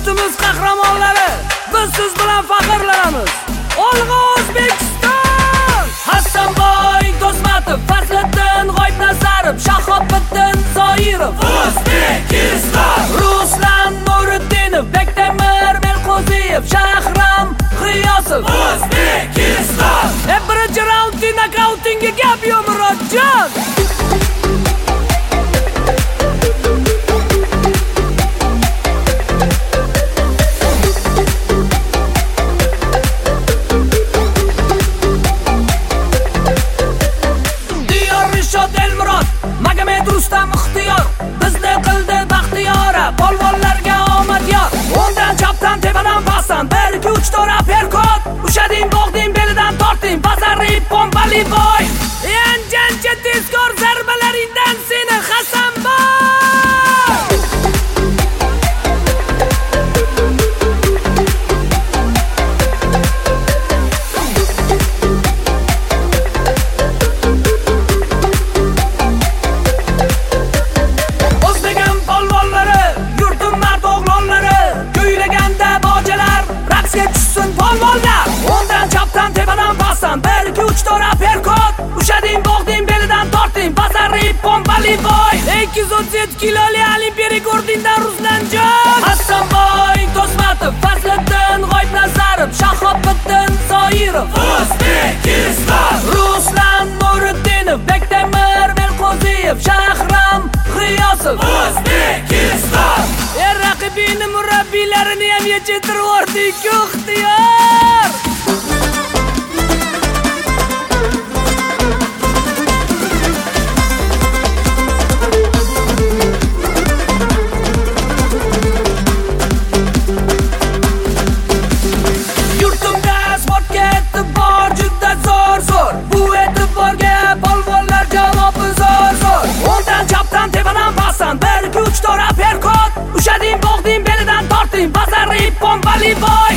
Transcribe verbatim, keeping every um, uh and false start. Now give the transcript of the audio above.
yurtimiz qahramonlari, biz siz bilan faxrlanamiz. Olg'a O'zbekiston! Hasanboy Do'stmatov, Fazliddin G'oibnazarov, Shahobiddin Zoirov, O'zbekiston! Ruslan Nuriddinov, Bektemir Melqo'ziyev, Shahram G'iyosov, O'zbekiston! E birinchi raundning nokautinga gap yo'q Murodjon. Magomed Rustam Ixtiyor bizni qildi baxtiyora, polvonlarga omad yor. O'ngdan chapdan tepadan pastdan bir ikki uch to'rt aperkot, ushading bog'ding belidan torting, bazarli pompali boy. Yanjancha tezkor zarbalaringdan seni Hasanboy. O'ngdan chapdan tepadan pastdan bir ikki uch to'rt aperkot, ushading bog'ding belidan torting, bazarli pompali boy. ikki yuz o'ttiz yetti kiloli olimpiya rekordingdan Ruslanjon. Hasanboy Do'stmatov, Fazliddin G'oibnazarov, Shahobiddin Zoirov, O'zbekiston! Ruslan Nuriddinov, Bektemir Melqo'ziyev, Shahram G'iyosov, O'zbekiston! Er raqibini murabbiylarini ham yechirib yubordik-ku Ixtiyor. Yurtimda sportga e'tibor juda zo'r-zo'r. Bu e'tiborga polvonlar javobi zo'r-zo'r. O'ngdan chapdan tepadan pastdan bir ikki uch to'rt aperkot, ushading bog'ding belidan torting, bazarli pompali boy.